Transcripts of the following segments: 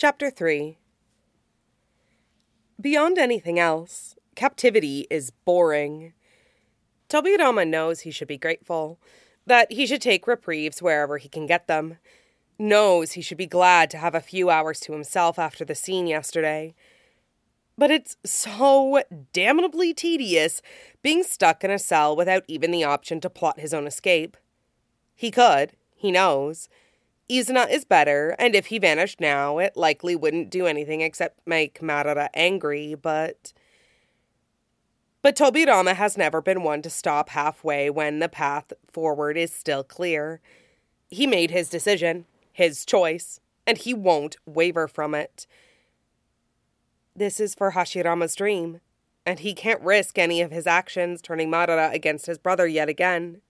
Chapter 3. Beyond anything else, captivity is boring. Tobirama knows he should be grateful, that he should take reprieves wherever he can get them, knows he should be glad to have a few hours to himself after the scene yesterday. But it's so damnably tedious being stuck in a cell without even the option to plot his own escape. He could, he knows. Izuna is better, and if he vanished now, it likely wouldn't do anything except make Madara angry, but Tobirama has never been one to stop halfway when the path forward is still clear. He made his decision, his choice, and he won't waver from it. This is for Hashirama's dream, and he can't risk any of his actions turning Madara against his brother yet again.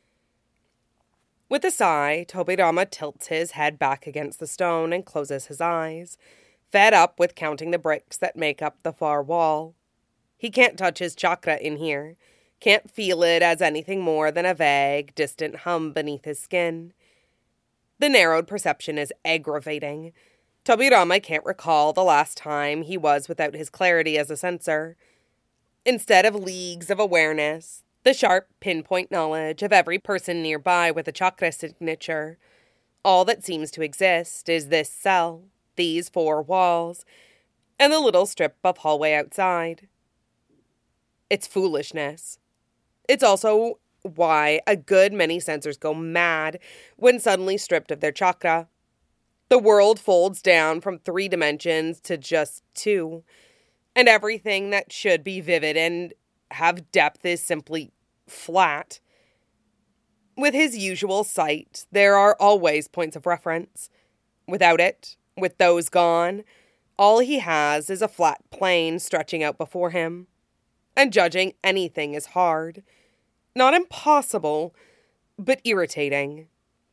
With a sigh, Tobirama tilts his head back against the stone and closes his eyes, fed up with counting the bricks that make up the far wall. He can't touch his chakra in here, can't feel it as anything more than a vague, distant hum beneath his skin. The narrowed perception is aggravating. Tobirama can't recall the last time he was without his clarity as a sensor. Instead of leagues of awareness, the sharp pinpoint knowledge of every person nearby with a chakra signature, all that seems to exist is this cell, these four walls, and the little strip of hallway outside. It's foolishness. It's also why a good many sensors go mad when suddenly stripped of their chakra. The world folds down from 3 dimensions to just 2, and everything that should be vivid and have depth is simply flat. With his usual sight, there are always points of reference. Without it, with those gone, all he has is a flat plane stretching out before him. And judging anything is hard. Not impossible, but irritating.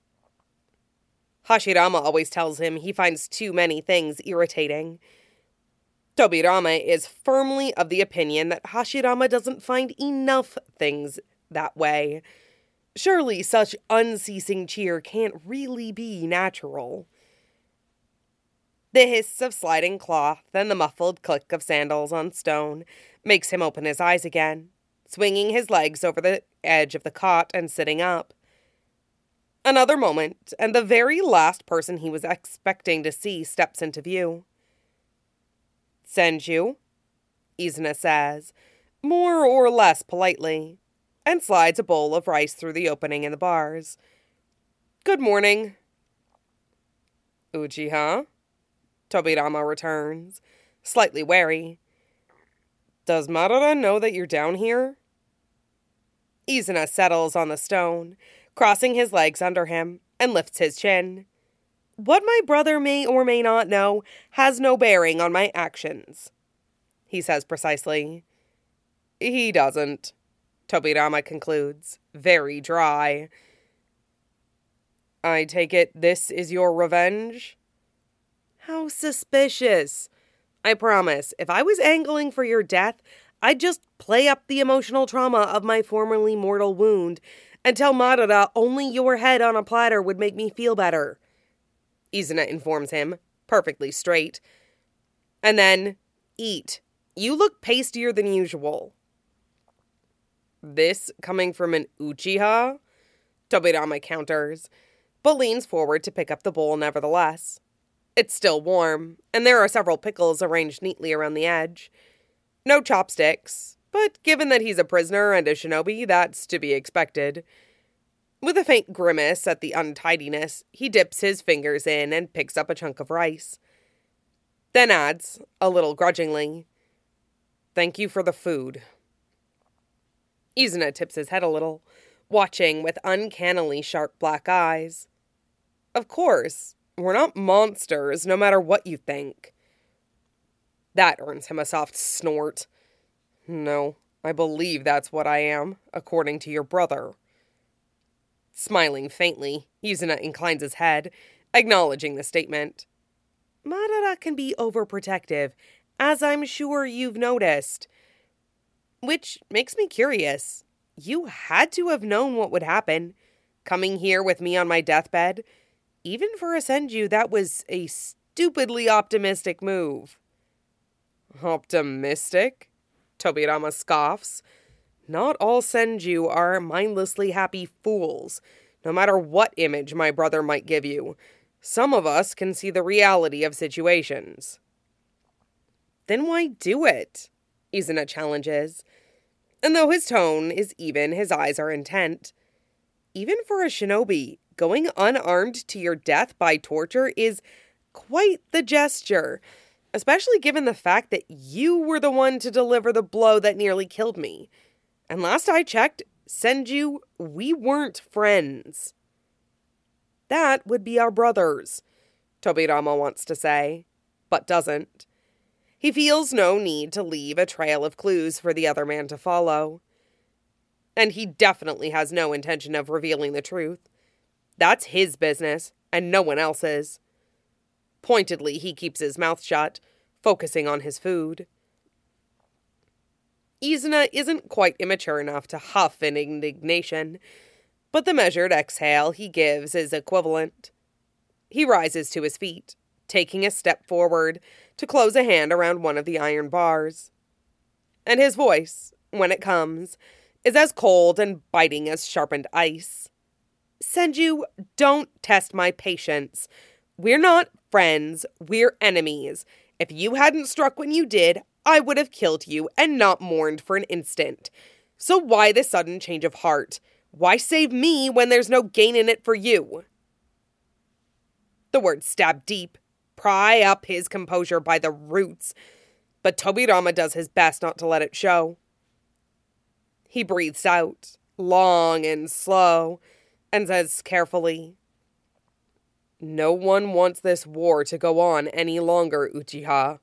Hashirama always tells him he finds too many things irritating. Tobirama is firmly of the opinion that Hashirama doesn't find enough things that way. Surely such unceasing cheer can't really be natural. The hiss of sliding cloth and the muffled click of sandals on stone makes him open his eyes again, swinging his legs over the edge of the cot and sitting up. Another moment, and the very last person he was expecting to see steps into view. "Senju," Izuna says, more or less politely, and slides a bowl of rice through the opening in the bars. "Good morning." "Uchiha?" Tobirama returns, slightly wary. "Does Madara know that you're down here?" Izuna settles on the stone, crossing his legs under him, and lifts his chin. "What my brother may or may not know has no bearing on my actions," he says precisely. "He doesn't," Tobirama concludes, very dry. "I take it this is your revenge?" "How suspicious. I promise, if I was angling for your death, I'd just play up the emotional trauma of my formerly mortal wound and tell Madara only your head on a platter would make me feel better," Izuna informs him, perfectly straight. "And then, eat. You look pastier than usual." "This coming from an Uchiha?" Tobirama counters, but leans forward to pick up the bowl nevertheless. It's still warm, and there are several pickles arranged neatly around the edge. No chopsticks, but given that he's a prisoner and a shinobi, that's to be expected. With a faint grimace at the untidiness, he dips his fingers in and picks up a chunk of rice. Then adds, a little grudgingly, "Thank you for the food." Izuna tips his head a little, watching with uncannily sharp black eyes. "Of course, we're not monsters, no matter what you think." That earns him a soft snort. "No, I believe that's what I am, according to your brother." Smiling faintly, Izuna inclines his head, acknowledging the statement. "Madara can be overprotective, as I'm sure you've noticed. Which makes me curious. You had to have known what would happen, coming here with me on my deathbed. Even for a Senju, that was a stupidly optimistic move. Optimistic? Tobirama scoffs. Not all Senju are mindlessly happy fools, no matter what image my brother might give you. Some of us can see the reality of situations. Then why do it? Izuna challenges. And though his tone is even, his eyes are intent. Even for a shinobi, going unarmed to your death by torture is quite the gesture, especially given the fact that you were the one to deliver the blow that nearly killed me. And last I checked, Senju, we weren't friends. That would be our brothers, Tobirama wants to say, but doesn't. He feels no need to leave a trail of clues for the other man to follow. And he definitely has no intention of revealing the truth. That's his business, and no one else's. Pointedly, he keeps his mouth shut, focusing on his food. Izuna isn't quite immature enough to huff in indignation, but the measured exhale he gives is equivalent. He rises to his feet, taking a step forward to close a hand around one of the iron bars. And his voice, when it comes, is as cold and biting as sharpened ice. Senju, don't test my patience. We're not friends, we're enemies. If you hadn't struck when you did, I would have killed you and not mourned for an instant. So why the sudden change of heart? Why save me when there's no gain in it for you? The words stab deep, pry up his composure by the roots, but Tobirama does his best not to let it show. He breathes out, long and slow, and says carefully, "No one wants this war to go on any longer, Uchiha."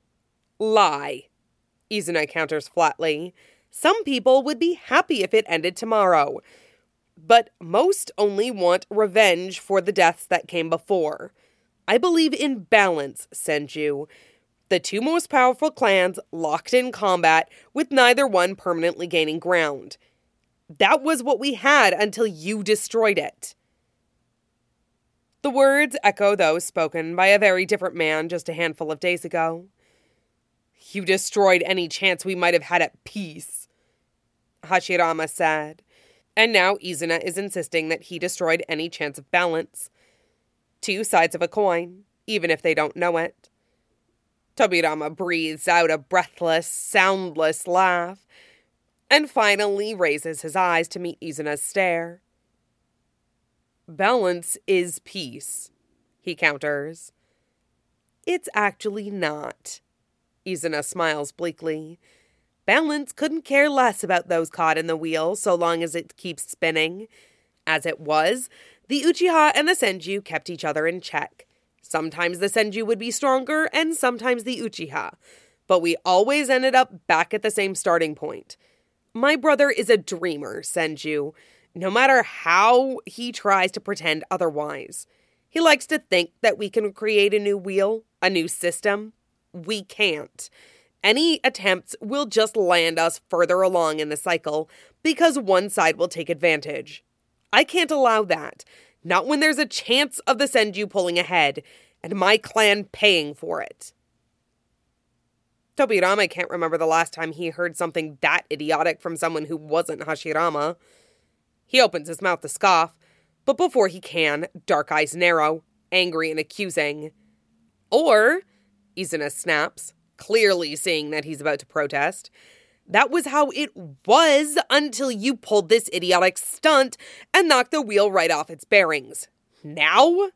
Lie, Izuna counters flatly. Some people would be happy if it ended tomorrow, but most only want revenge for the deaths that came before. I believe in balance, Senju. The two most powerful clans locked in combat with neither one permanently gaining ground. That was what we had until you destroyed it. The words echo those spoken by a very different man just a handful of days ago. You destroyed any chance we might have had at peace, Hashirama said, and now Izuna is insisting that he destroyed any chance of balance. Two sides of a coin, even if they don't know it. Tobirama breathes out a breathless, soundless laugh, and finally raises his eyes to meet Izuna's stare. Balance is peace, he counters. It's actually not. Izuna smiles bleakly. Balance couldn't care less about those caught in the wheel so long as it keeps spinning. As it was, the Uchiha and the Senju kept each other in check. Sometimes the Senju would be stronger and sometimes the Uchiha, but we always ended up back at the same starting point. My brother is a dreamer, Senju, no matter how he tries to pretend otherwise. He likes to think that we can create a new wheel, a new system. We can't. Any attempts will just land us further along in the cycle because one side will take advantage. I can't allow that. Not when there's a chance of the Senju pulling ahead and my clan paying for it. Tobirama can't remember the last time he heard something that idiotic from someone who wasn't Hashirama. He opens his mouth to scoff, but before he can, dark eyes narrow, angry and accusing. Or, Izuna snaps, clearly seeing that he's about to protest, that was how it was until you pulled this idiotic stunt and knocked the wheel right off its bearings. Now?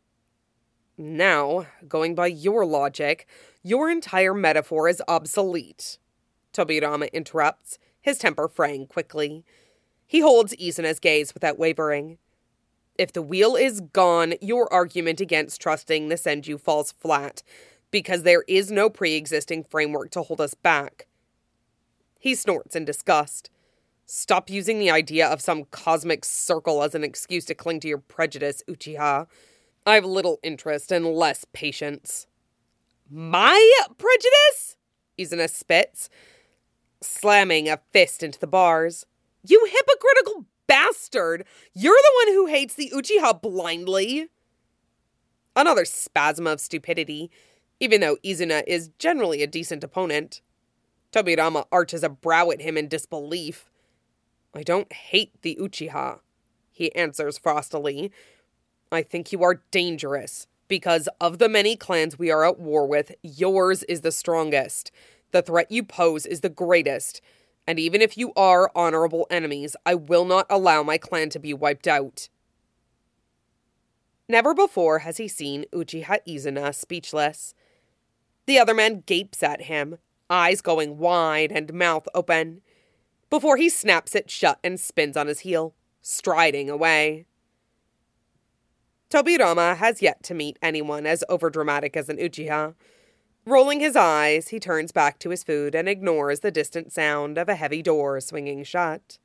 Now, going by your logic, your entire metaphor is obsolete. Tobirama interrupts, his temper fraying quickly. He holds Izuna's gaze without wavering. If the wheel is gone, your argument against trusting the Senju falls flat, because there is no pre-existing framework to hold us back. He snorts in disgust. Stop using the idea of some cosmic circle as an excuse to cling to your prejudice, Uchiha. I have little interest and less patience. My prejudice? Izuna spits, slamming a fist into the bars. You hypocritical bastard! You're the one who hates the Uchiha blindly. Another spasm of stupidity, even though Izuna is generally a decent opponent. Tobirama arches a brow at him in disbelief. I don't hate the Uchiha, he answers frostily. I think you are dangerous. Because of the many clans we are at war with, yours is the strongest. The threat you pose is the greatest. And even if you are honorable enemies, I will not allow my clan to be wiped out. Never before has he seen Uchiha Izuna speechless. The other man gapes at him, eyes going wide and mouth open, before he snaps it shut and spins on his heel, striding away. Tobirama has yet to meet anyone as overdramatic as an Uchiha. Rolling his eyes, he turns back to his food and ignores the distant sound of a heavy door swinging shut.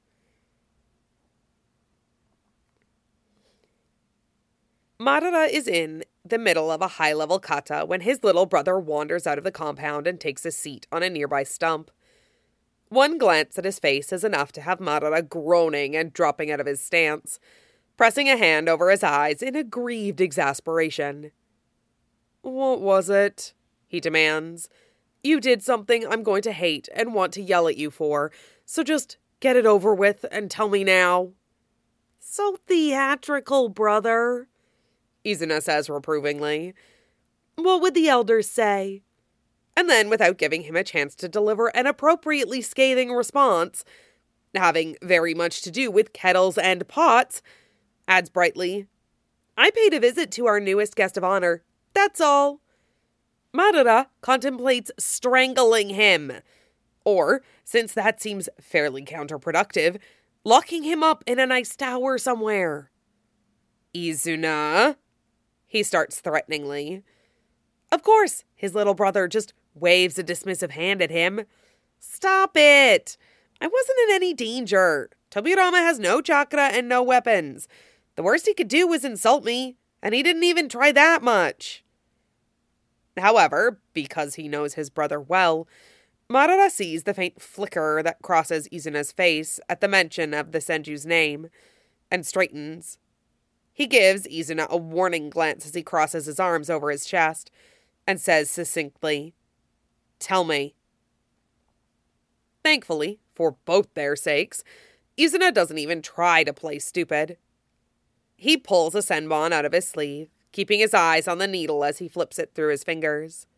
Madara is in the middle of a high-level kata when his little brother wanders out of the compound and takes a seat on a nearby stump. One glance at his face is enough to have Madara groaning and dropping out of his stance, pressing a hand over his eyes in aggrieved exasperation. What was it? He demands. You did something I'm going to hate and want to yell at you for, so just get it over with and tell me now. So theatrical, brother, Izuna says reprovingly. What would the elders say? And then, without giving him a chance to deliver an appropriately scathing response, having very much to do with kettles and pots, adds brightly, I paid a visit to our newest guest of honor. That's all. Madara contemplates strangling him. Or, since that seems fairly counterproductive, locking him up in a nice tower somewhere. Izuna? He starts threateningly. Of course, his little brother just waves a dismissive hand at him. Stop it! I wasn't in any danger. Tobirama has no chakra and no weapons. The worst he could do was insult me, and he didn't even try that much. However, because he knows his brother well, Madara sees the faint flicker that crosses Izuna's face at the mention of the Senju's name, and straightens. He gives Izuna a warning glance as he crosses his arms over his chest, and says succinctly, Tell me. Thankfully, for both their sakes, Izuna doesn't even try to play stupid. He pulls a senbon out of his sleeve, keeping his eyes on the needle as he flips it through his fingers.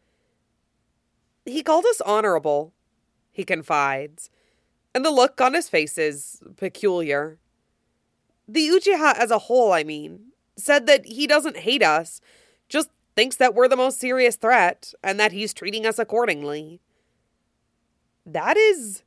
He called us honorable, he confides, and the look on his face is peculiar. The Uchiha as a whole, said that he doesn't hate us, just thinks that we're the most serious threat, and that he's treating us accordingly. That is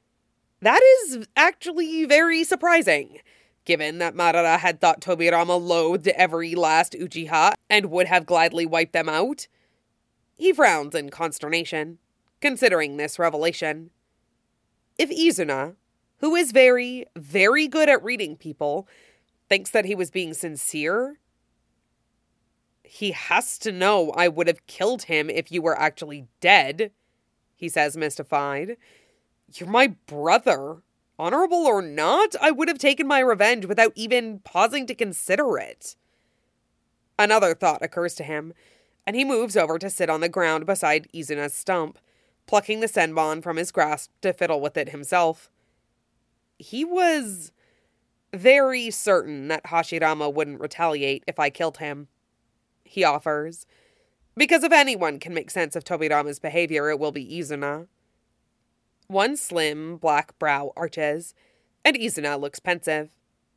actually very surprising, given that Madara had thought Tobirama loathed every last Uchiha and would have gladly wiped them out. He frowns in consternation, considering this revelation. If Izuna, who is very, very good at reading people, thinks that he was being sincere, he has to know I would have killed him if you were actually dead, he says mystified. You're my brother. Honorable or not, I would have taken my revenge without even pausing to consider it. Another thought occurs to him, and he moves over to sit on the ground beside Izuna's stump, plucking the senbon from his grasp to fiddle with it himself. He was very certain that Hashirama wouldn't retaliate if I killed him, he offers. Because if anyone can make sense of Tobirama's behavior, it will be Izuna. One slim, black brow arches, and Izuna looks pensive.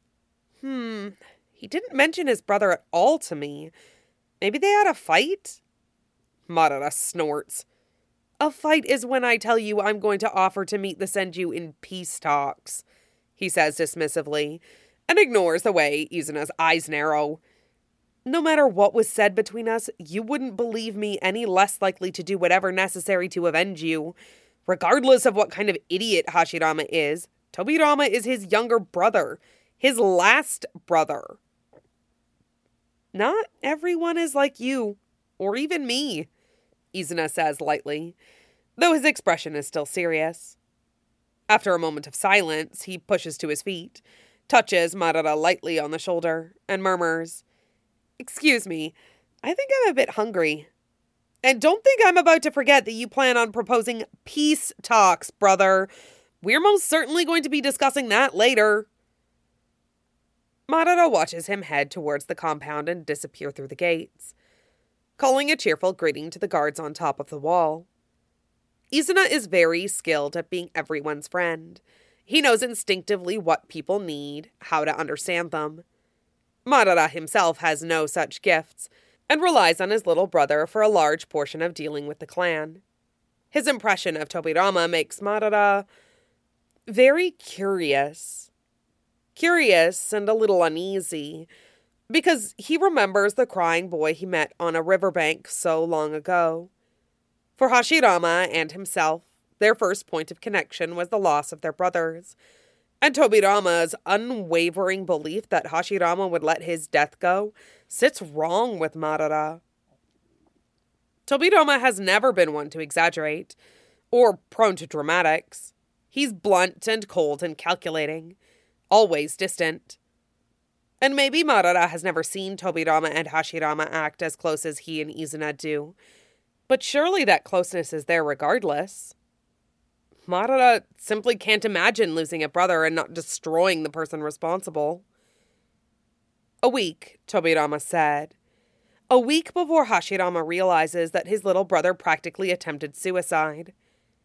He didn't mention his brother at all to me. Maybe they had a fight? Madara snorts. A fight is when I tell you I'm going to offer to meet the Senju in peace talks, he says dismissively, and ignores the way Izuna's eyes narrow. No matter what was said between us, you wouldn't believe me any less likely to do whatever necessary to avenge you. Regardless of what kind of idiot Hashirama is, Tobirama is his younger brother, his last brother. Not everyone is like you, or even me, Izuna says lightly, though his expression is still serious. After a moment of silence, he pushes to his feet, touches Madara lightly on the shoulder, and murmurs, Excuse me, I think I'm a bit hungry. And don't think I'm about to forget that you plan on proposing peace talks, brother. We're most certainly going to be discussing that later. Madara watches him head towards the compound and disappear through the gates, calling a cheerful greeting to the guards on top of the wall. Izuna is very skilled at being everyone's friend. He knows instinctively what people need, how to understand them. Madara himself has no such gifts, and relies on his little brother for a large portion of dealing with the clan. His impression of Tobirama makes Madara very curious. Curious and a little uneasy, because he remembers the crying boy he met on a riverbank so long ago. For Hashirama and himself, their first point of connection was the loss of their brothers, and Tobirama's unwavering belief that Hashirama would let his death go sits wrong with Madara. Tobirama has never been one to exaggerate, or prone to dramatics. He's blunt and cold and calculating, always distant. And maybe Madara has never seen Tobirama and Hashirama act as close as he and Izuna do, but surely that closeness is there regardless. Madara simply can't imagine losing a brother and not destroying the person responsible. A week, Tobirama said. A week before Hashirama realizes that his little brother practically attempted suicide.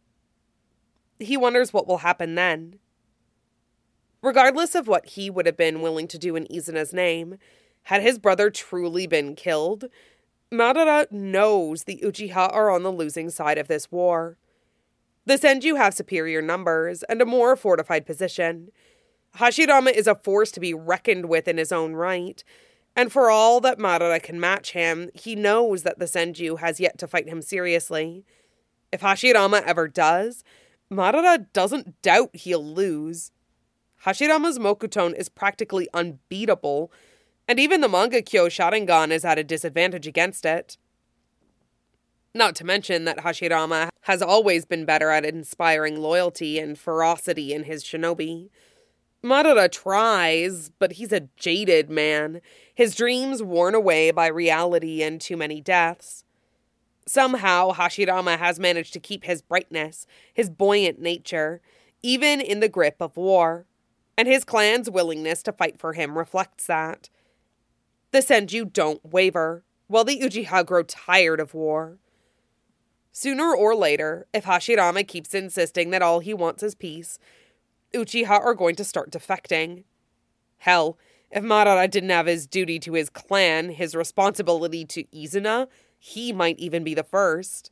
He wonders what will happen then. Regardless of what he would have been willing to do in Izuna's name, had his brother truly been killed, Madara knows the Uchiha are on the losing side of this war. The Senju have superior numbers and a more fortified position. Hashirama is a force to be reckoned with in his own right, and for all that Madara can match him, he knows that the Senju has yet to fight him seriously. If Hashirama ever does, Madara doesn't doubt he'll lose. Hashirama's Mokuton is practically unbeatable, and even the Mangekyo Sharingan is at a disadvantage against it. Not to mention that Hashirama has always been better at inspiring loyalty and ferocity in his shinobi. Madara tries, but he's a jaded man, his dreams worn away by reality and too many deaths. Somehow, Hashirama has managed to keep his brightness, his buoyant nature, even in the grip of war, and his clan's willingness to fight for him reflects that. The Senju don't waver, while the Uchiha grow tired of war. Sooner or later, if Hashirama keeps insisting that all he wants is peace, Uchiha are going to start defecting. Hell, if Madara didn't have his duty to his clan, his responsibility to Izuna, he might even be the first.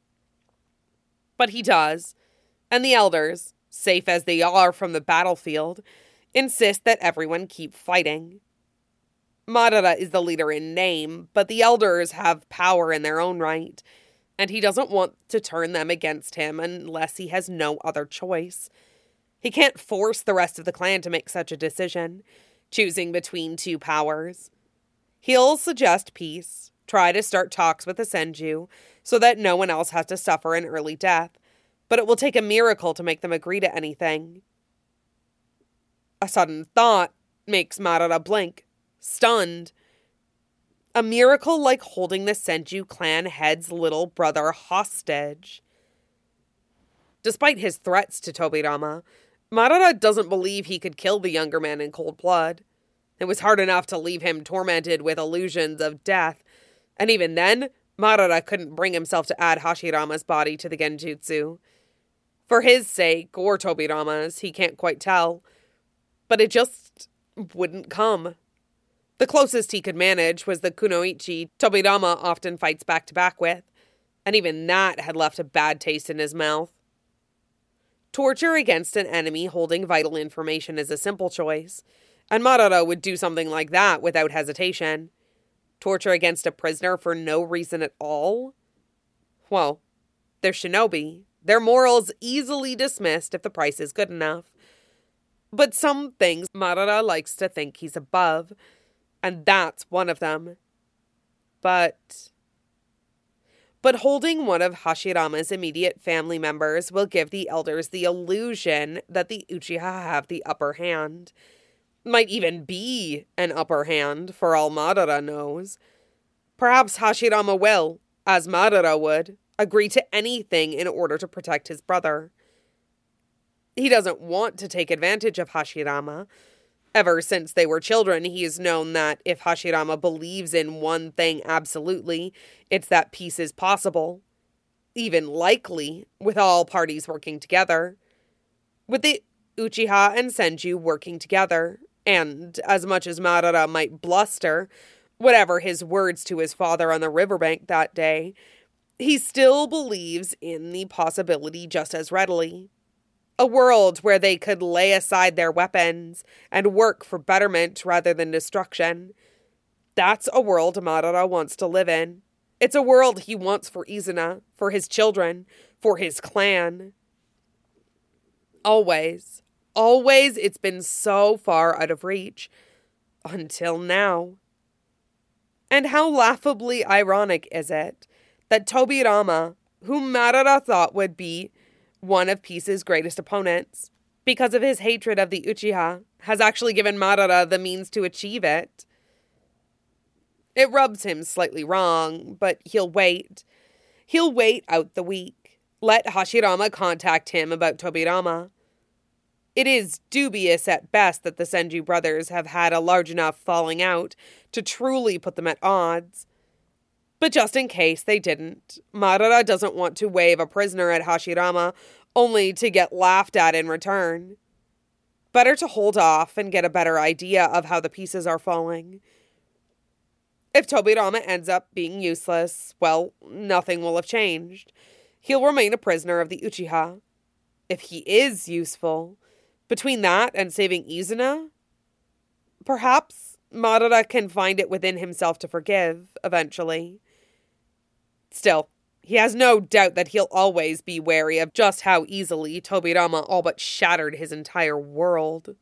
But he does, and the elders, safe as they are from the battlefield, insist that everyone keep fighting. Madara is the leader in name, but the elders have power in their own right, and he doesn't want to turn them against him unless he has no other choice. He can't force the rest of the clan to make such a decision, choosing between two powers. He'll suggest peace, try to start talks with the Senju, so that no one else has to suffer an early death, but it will take a miracle to make them agree to anything. A sudden thought makes Madara blink, stunned. A miracle like holding the Senju clan head's little brother hostage. Despite his threats to Tobirama, Madara doesn't believe he could kill the younger man in cold blood. It was hard enough to leave him tormented with illusions of death, and even then, Madara couldn't bring himself to add Hashirama's body to the Genjutsu. For his sake, or Tobirama's, he can't quite tell, but it just wouldn't come. The closest he could manage was the kunoichi Tobirama often fights back-to-back with, and even that had left a bad taste in his mouth. Torture against an enemy holding vital information is a simple choice, and Madara would do something like that without hesitation. Torture against a prisoner for no reason at all? Well, they're shinobi. Their morals easily dismissed if the price is good enough. But some things Madara likes to think he's above, and that's one of them. But holding one of Hashirama's immediate family members will give the elders the illusion that the Uchiha have the upper hand. Might even be an upper hand, for all Madara knows. Perhaps Hashirama will, as Madara would, agree to anything in order to protect his brother. He doesn't want to take advantage of Hashirama. Ever since they were children, he has known that if Hashirama believes in one thing absolutely, it's that peace is possible. Even likely, with all parties working together. With the Uchiha and Senju working together, and as much as Madara might bluster, whatever his words to his father on the riverbank that day, he still believes in the possibility just as readily. A world where they could lay aside their weapons and work for betterment rather than destruction. That's a world Madara wants to live in. It's a world he wants for Izuna, for his children, for his clan. Always it's been so far out of reach. Until now. And how laughably ironic is it that Tobirama, whom Madara thought would be one of Peace's greatest opponents, because of his hatred of the Uchiha, has actually given Madara the means to achieve it. It rubs him slightly wrong, but he'll wait. He'll wait out the week. Let Hashirama contact him about Tobirama. It is dubious at best that the Senju brothers have had a large enough falling out to truly put them at odds. But just in case they didn't, Madara doesn't want to wave a prisoner at Hashirama only to get laughed at in return. Better to hold off and get a better idea of how the pieces are falling. If Tobirama ends up being useless, well, nothing will have changed. He'll remain a prisoner of the Uchiha. If he is useful, between that and saving Izuna, perhaps Madara can find it within himself to forgive, eventually. Still, he has no doubt that he'll always be wary of just how easily Tobirama all but shattered his entire world.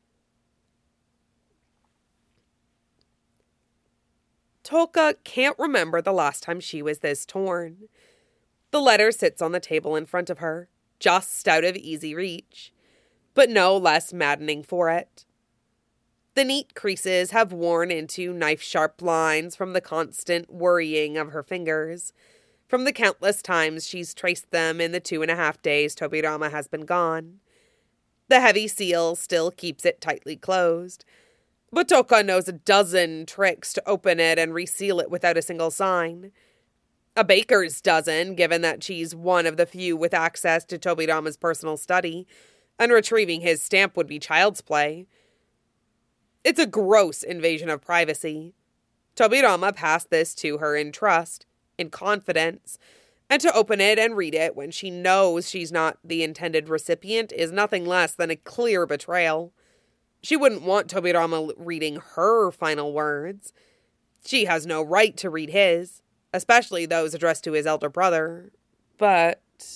Toka can't remember the last time she was this torn. The letter sits on the table in front of her, just out of easy reach, but no less maddening for it. The neat creases have worn into knife-sharp lines from the constant worrying of her fingers, from the countless times she's traced them in the 2.5 days Tobirama has been gone. The heavy seal still keeps it tightly closed, but Toka knows a dozen tricks to open it and reseal it without a single sign. A baker's dozen, given that she's one of the few with access to Tobirama's personal study, and retrieving his stamp would be child's play. It's a gross invasion of privacy. Tobirama passed this to her in trust, in confidence, and to open it and read it when she knows she's not the intended recipient is nothing less than a clear betrayal. She wouldn't want Tobirama reading her final words. She has no right to read his, especially those addressed to his elder brother. But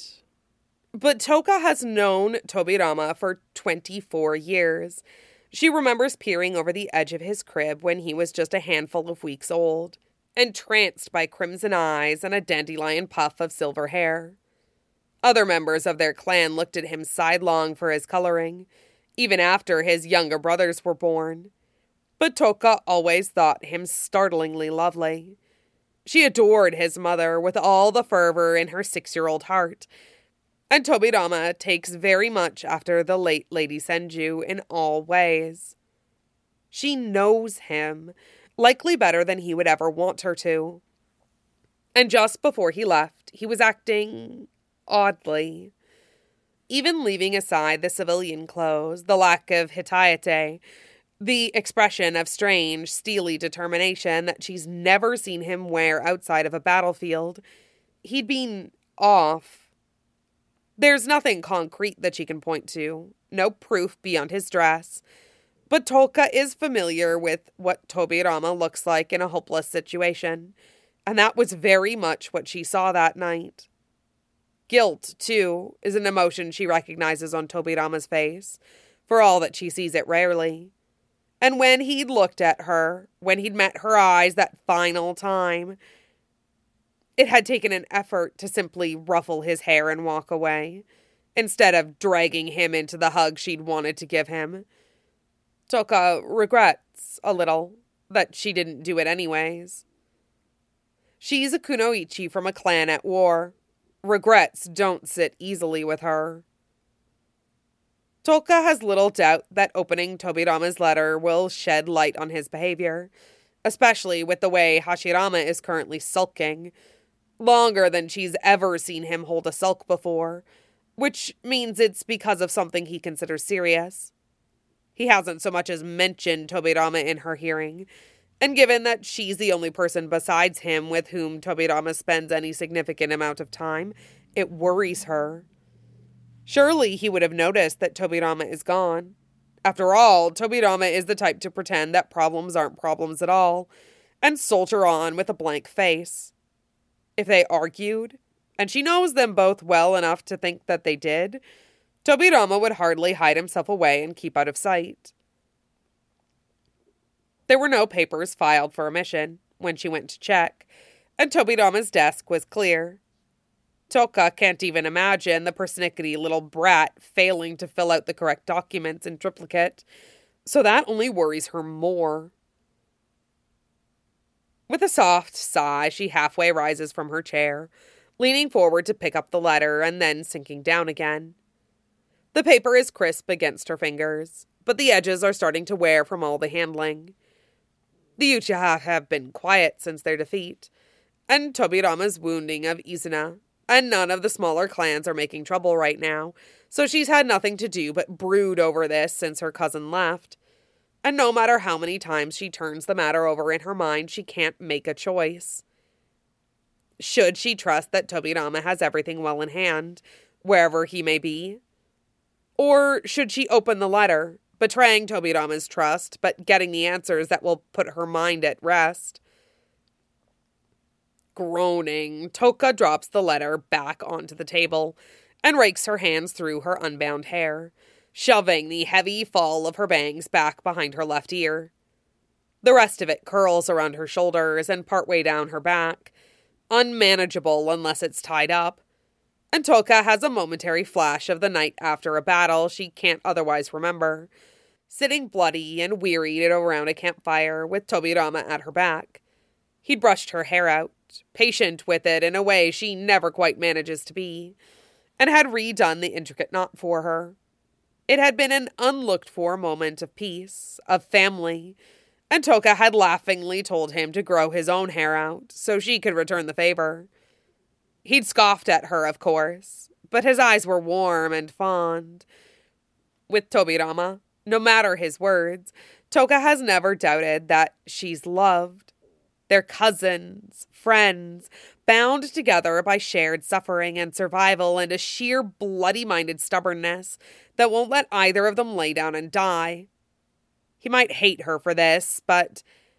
Toka has known Tobirama for 24 years. She remembers peering over the edge of his crib when he was just a handful of weeks old, entranced by crimson eyes and a dandelion puff of silver hair. Other members of their clan looked at him sidelong for his coloring, even after his younger brothers were born. But Toka always thought him startlingly lovely. She adored his mother with all the fervor in her 6-year-old heart, and Tobirama takes very much after the late Lady Senju in all ways. She knows him, likely better than he would ever want her to. And just before he left, he was acting oddly. Even leaving aside the civilian clothes, the lack of hitaete, the expression of strange, steely determination that she's never seen him wear outside of a battlefield, he'd been off. There's nothing concrete that she can point to, no proof beyond his dress, but Toka is familiar with what Tobirama looks like in a hopeless situation, and that was very much what she saw that night. Guilt, too, is an emotion she recognizes on Tobirama's face, for all that she sees it rarely. And when he'd looked at her, when he'd met her eyes that final time, it had taken an effort to simply ruffle his hair and walk away, instead of dragging him into the hug she'd wanted to give him. Toka regrets, a little, that she didn't do it anyways. She's a kunoichi from a clan at war. Regrets don't sit easily with her. Toka has little doubt that opening Tobirama's letter will shed light on his behavior, especially with the way Hashirama is currently sulking, longer than she's ever seen him hold a sulk before, which means it's because of something he considers serious. He hasn't so much as mentioned Tobirama in her hearing, and given that she's the only person besides him with whom Tobirama spends any significant amount of time, it worries her. Surely he would have noticed that Tobirama is gone. After all, Tobirama is the type to pretend that problems aren't problems at all, and soldier on with a blank face. If they argued, and she knows them both well enough to think that they did, Tobirama would hardly hide himself away and keep out of sight. There were no papers filed for omission when she went to check, and Tobirama's desk was clear. Toka can't even imagine the persnickety little brat failing to fill out the correct documents in triplicate, so that only worries her more. With a soft sigh, she halfway rises from her chair, leaning forward to pick up the letter and then sinking down again. The paper is crisp against her fingers, but the edges are starting to wear from all the handling. The Uchiha have been quiet since their defeat, and Tobirama's wounding of Izuna, and none of the smaller clans are making trouble right now, so she's had nothing to do but brood over this since her cousin left. And no matter how many times she turns the matter over in her mind, she can't make a choice. Should she trust that Tobirama has everything well in hand, wherever he may be? Or should she open the letter, betraying Tobirama's trust, but getting the answers that will put her mind at rest? Groaning, Toka drops the letter back onto the table and rakes her hands through her unbound hair, shoving the heavy fall of her bangs back behind her left ear. The rest of it curls around her shoulders and partway down her back, unmanageable unless it's tied up, and Toka has a momentary flash of the night after a battle she can't otherwise remember, sitting bloody and wearied around a campfire with Tobirama at her back. He'd brushed her hair out, patient with it in a way she never quite manages to be, and had redone the intricate knot for her. It had been an unlooked-for moment of peace, of family, and Toka had laughingly told him to grow his own hair out so she could return the favor. He'd scoffed at her, of course, but his eyes were warm and fond. With Tobirama, no matter his words, Toka has never doubted that she's loved. They're cousins, friends, bound together by shared suffering and survival and a sheer bloody-minded stubbornness that won't let either of them lay down and die. He might hate her for this, but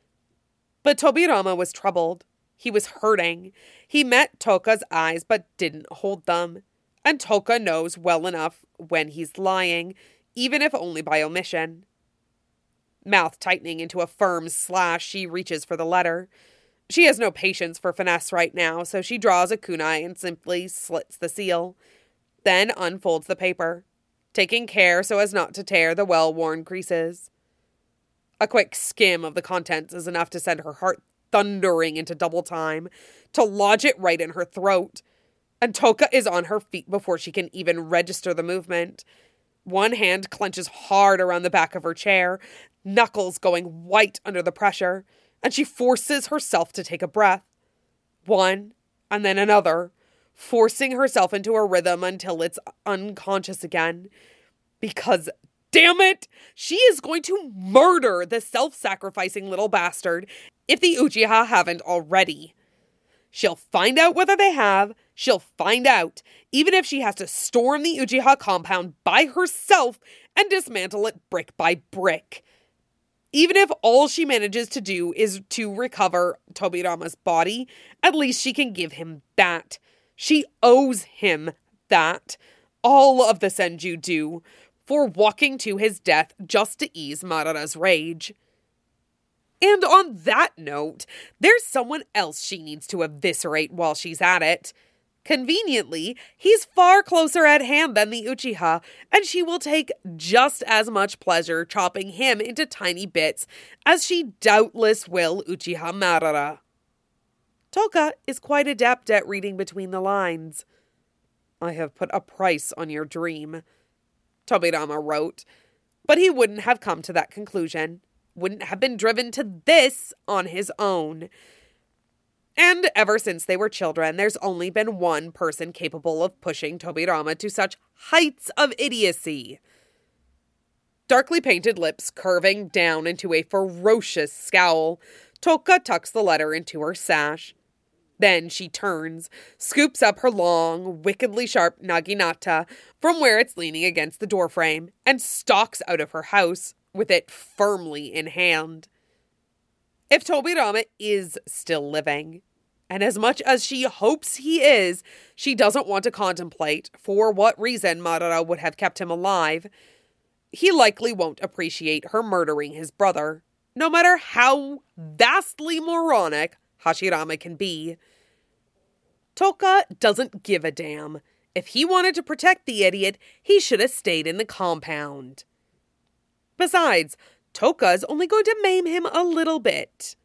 Tobirama was troubled. He was hurting. He met Toka's eyes but didn't hold them. And Toka knows well enough when he's lying, even if only by omission. Mouth tightening into a firm slash, she reaches for the letter. She has no patience for finesse right now, so she draws a kunai and simply slits the seal, then unfolds the paper, taking care so as not to tear the well-worn creases. A quick skim of the contents is enough to send her heart thundering into double time, to lodge it right in her throat, and Toka is on her feet before she can even register the movement. One hand clenches hard around the back of her chair, knuckles going white under the pressure, and she forces herself to take a breath. One, and then another, forcing herself into a rhythm until it's unconscious again. Because, damn it, she is going to murder the self-sacrificing little bastard if the Uchiha haven't already. She'll find out whether they have. She'll find out, even if she has to storm the Uchiha compound by herself and dismantle it brick by brick. Even if all she manages to do is to recover Tobirama's body, at least she can give him that. She owes him that. All of the Senju do, for walking to his death just to ease Madara's rage. And on that note, there's someone else she needs to eviscerate while she's at it. Conveniently, he's far closer at hand than the Uchiha, and she will take just as much pleasure chopping him into tiny bits as she doubtless will Uchiha Madara. Toka is quite adept at reading between the lines. "I have put a price on your dream," Tobirama wrote, but he wouldn't have come to that conclusion, wouldn't have been driven to this on his own. And ever since they were children, there's only been one person capable of pushing Tobirama to such heights of idiocy. Darkly painted lips curving down into a ferocious scowl, Toka tucks the letter into her sash. Then she turns, scoops up her long, wickedly sharp naginata from where it's leaning against the doorframe, and stalks out of her house, with it firmly in hand. If Tobirama is still living, and as much as she hopes he is, she doesn't want to contemplate for what reason Madara would have kept him alive, he likely won't appreciate her murdering his brother, no matter how vastly moronic Hashirama can be. Toka doesn't give a damn. If he wanted to protect the idiot, he should have stayed in the compound. Besides, Toka's only going to maim him a little bit.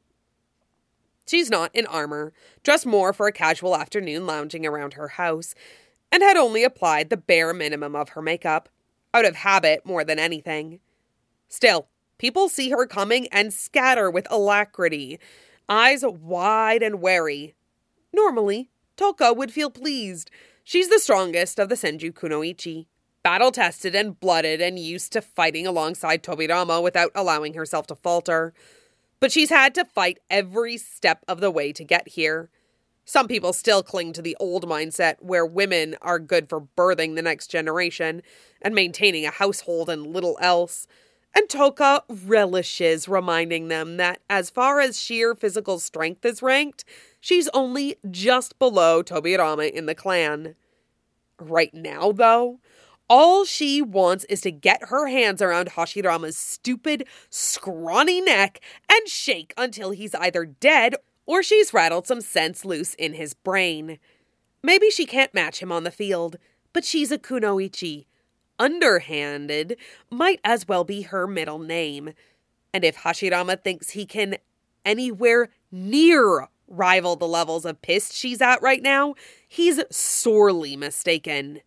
She's not in armor, dressed more for a casual afternoon lounging around her house, and had only applied the bare minimum of her makeup, out of habit more than anything. Still, people see her coming and scatter with alacrity, eyes wide and wary. Normally, Toka would feel pleased. She's the strongest of the Senju Kunoichi, battle-tested and blooded and used to fighting alongside Tobirama without allowing herself to falter. But she's had to fight every step of the way to get here. Some people still cling to the old mindset where women are good for birthing the next generation and maintaining a household and little else. And Toka relishes reminding them that as far as sheer physical strength is ranked, she's only just below Tobirama in the clan. Right now, though, all she wants is to get her hands around Hashirama's stupid, scrawny neck and shake until he's either dead or she's rattled some sense loose in his brain. Maybe she can't match him on the field, but she's a Kunoichi. Underhanded might as well be her middle name. And if Hashirama thinks he can anywhere near rival the levels of pissed she's at right now, he's sorely mistaken.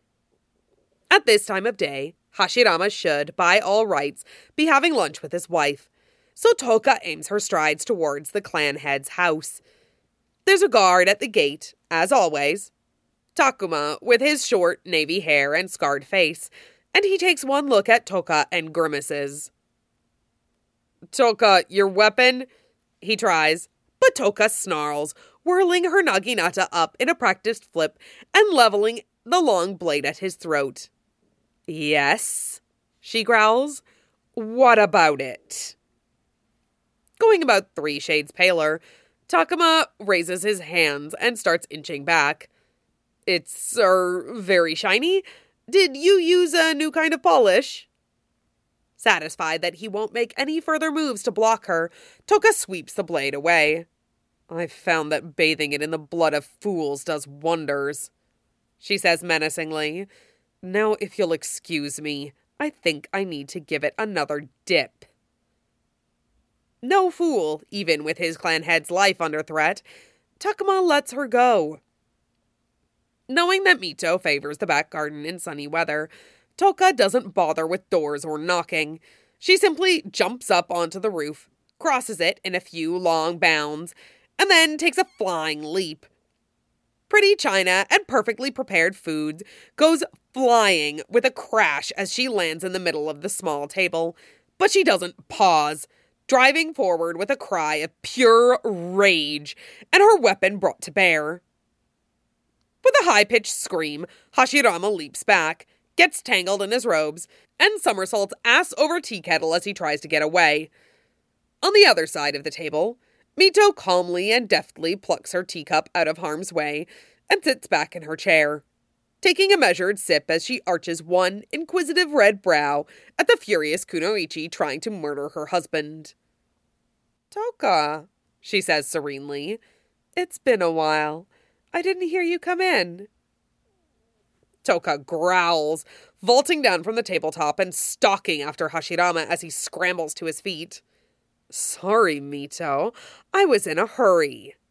At this time of day, Hashirama should, by all rights, be having lunch with his wife. So Toka aims her strides towards the clan head's house. There's a guard at the gate, as always. Takuma, with his short navy hair and scarred face, and he takes one look at Toka and grimaces. "Toka, your weapon?" he tries, but Toka snarls, whirling her naginata up in a practiced flip and leveling the long blade at his throat. "Yes," she growls. "What about it?" Going about 3 shades paler, Takuma raises his hands and starts inching back. "It's, very shiny. Did you use a new kind of polish?" Satisfied that he won't make any further moves to block her, Toka sweeps the blade away. "I've found that bathing it in the blood of fools does wonders," she says menacingly. "Now, if you'll excuse me, I think I need to give it another dip." No fool, even with his clan head's life under threat, Takuma lets her go. Knowing that Mito favors the back garden in sunny weather, Toka doesn't bother with doors or knocking. She simply jumps up onto the roof, crosses it in a few long bounds, and then takes a flying leap. Pretty china and perfectly prepared food goes flying with a crash as she lands in the middle of the small table, but she doesn't pause, driving forward with a cry of pure rage and her weapon brought to bear. With a high-pitched scream, Hashirama leaps back, gets tangled in his robes, and somersaults ass over tea kettle as he tries to get away. On the other side of the table, Mito calmly and deftly plucks her teacup out of harm's way and sits back in her chair, taking a measured sip as she arches one inquisitive red brow at the furious Kunoichi trying to murder her husband. "Toka," she says serenely, "it's been a while. I didn't hear you come in." Toka growls, vaulting down from the tabletop and stalking after Hashirama as he scrambles to his feet. "Sorry, Mito. I was in a hurry."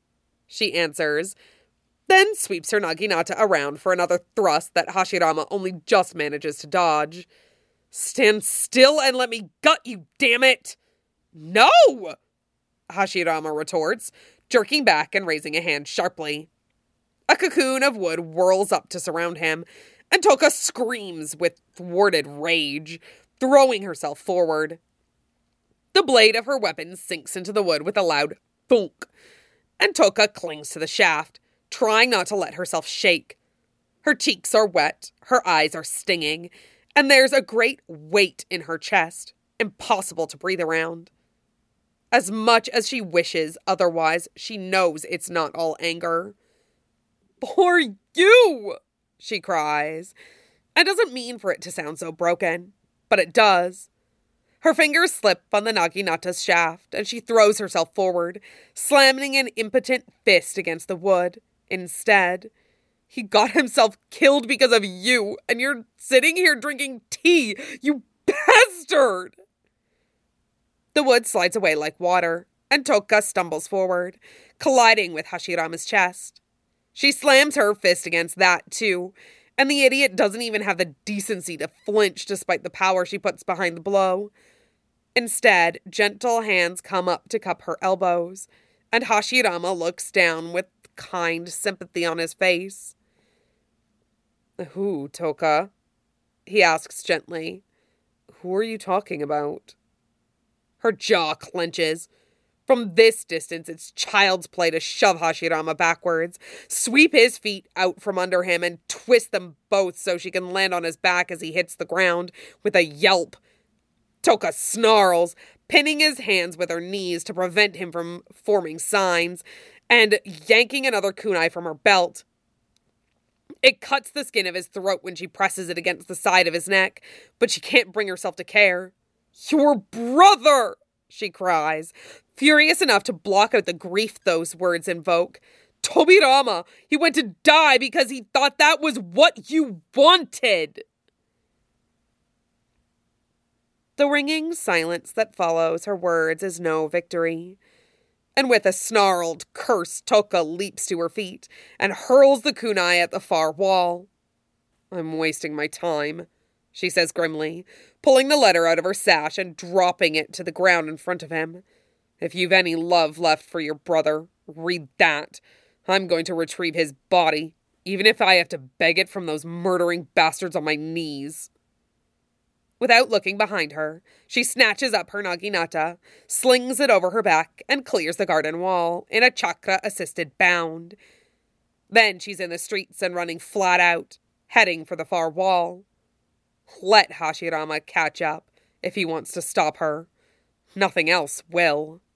she answers, then sweeps her naginata around for another thrust that Hashirama only just manages to dodge. Stand still and let me gut you, damn it! No! Hashirama retorts, jerking back and raising a hand sharply. A cocoon of wood whirls up to surround him, and Toka screams with thwarted rage, throwing herself forward. The blade of her weapon sinks into the wood with a loud thunk, and Toka clings to the shaft, trying not to let herself shake. Her cheeks are wet, her eyes are stinging, and there's a great weight in her chest, impossible to breathe around. As much as she wishes otherwise, she knows it's not all anger. For you, she cries, and doesn't mean for it to sound so broken, but it does. Her fingers slip on the naginata's shaft, and she throws herself forward, slamming an impotent fist against the wood. Instead, he got himself killed because of you, and you're sitting here drinking tea, you bastard! The wood slides away like water, and Toka stumbles forward, colliding with Hashirama's chest. She slams her fist against that, too, and the idiot doesn't even have the decency to flinch despite the power she puts behind the blow. Instead, gentle hands come up to cup her elbows, and Hashirama looks down with kind sympathy on his face. Who, Toka? He asks gently. Who are you talking about? Her jaw clenches. From this distance, it's child's play to shove Hashirama backwards, sweep his feet out from under him, and twist them both so she can land on his back as he hits the ground with a yelp. Toka snarls, pinning his hands with her knees to prevent him from forming signs, and yanking another kunai from her belt. It cuts the skin of his throat when she presses it against the side of his neck, but she can't bring herself to care. Your brother! She cries, furious enough to block out the grief those words invoke. Tobirama! He went to die because he thought that was what you wanted! The ringing silence that follows her words is no victory. And with a snarled curse, Toka leaps to her feet and hurls the kunai at the far wall. I'm wasting my time, she says grimly, pulling the letter out of her sash and dropping it to the ground in front of him. If you've any love left for your brother, read that. I'm going to retrieve his body, even if I have to beg it from those murdering bastards on my knees. Without looking behind her, she snatches up her naginata, slings it over her back, and clears the garden wall in a chakra-assisted bound. Then she's in the streets and running flat out, heading for the far wall. Let Hashirama catch up if he wants to stop her. Nothing else will.